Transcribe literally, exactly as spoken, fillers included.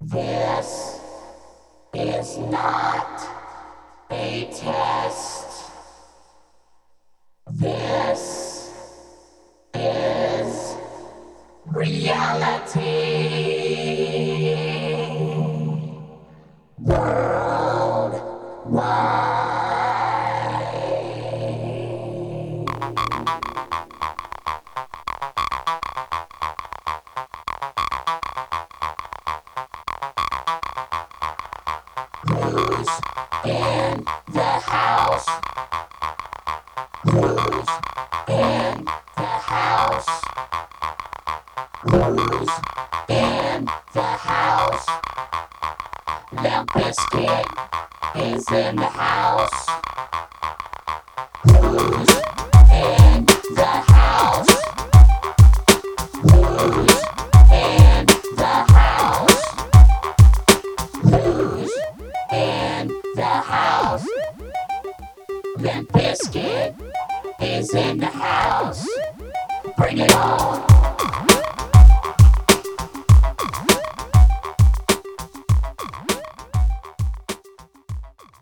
This is not a test. This is reality. Worldwide. Who's in the house? Who's in the house? Who's in the house? Limp Bizkit is in the house. Who's in the house? Who's in the house? Who's in the house? Limp Bizkit is in the house. Bring it on.